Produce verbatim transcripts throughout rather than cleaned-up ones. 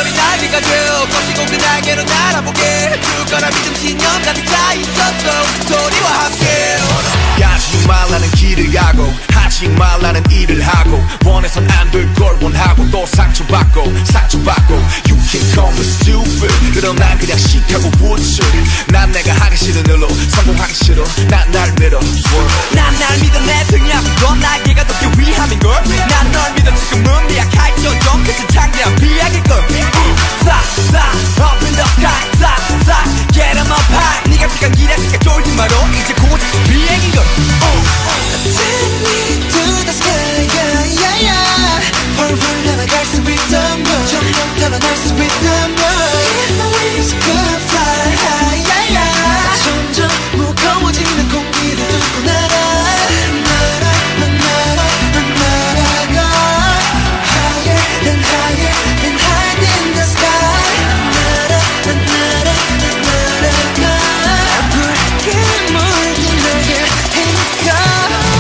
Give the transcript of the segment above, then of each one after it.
별이 날개가져 거치고 그 날개로 날아보게 죽거나 믿음 신념 가득 차있었어 소리와 함께 가지 말라는 길을 가고 하지 말라는 일을 하고 원해선 안 될 걸 원하고 또 상처받고 상처받고 You can call me stupid 그럼 난 그냥 시카고 부츠 난 내가 하기 싫은 일로 성공하기 싫어 난 날 믿어 난 날 믿어 내 등이 아픈 건 날개가 더 위함인걸 난 널 믿어 지금은 미약할 정정 그치 창대한 비약일걸 Fly fly up in the sky fly fly get em up high 네가 시간 기다리니까 쫄지 마로 이제 고집 비행인걸 Take me to the sky yeah yeah yeah 펄펄 날아갈 수 있다면 점점 달아날 수 있다면 If my wings could fly high yeah yeah 점점 무거워지는 공기를 뚫고 날아 날아 날아 날아가 Higher and higher and higher in the sky 날아 날아 날아가 붉게 물든 날개 힘껏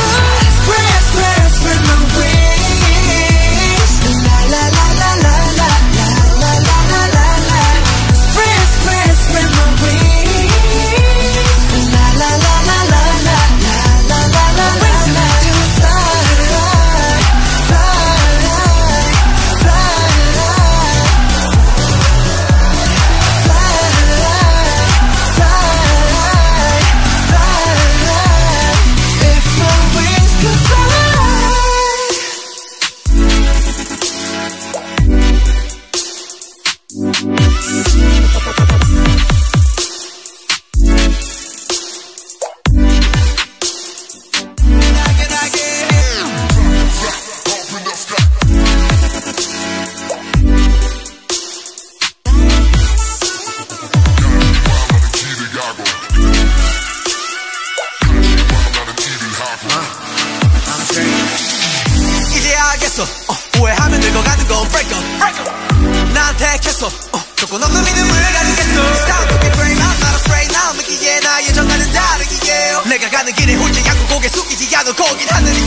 이제 알겠어 어, 오해하면 늙어가는 건 break up, break up. 난 택했어 어, 조건 없는 믿음을 가지겠어 It's time to be brave I'm not afraid now 믿기에 나의 정가는 다르기에 내가 가는 길에 홀지 않고 고개 숙이지 않을 거긴 하늘이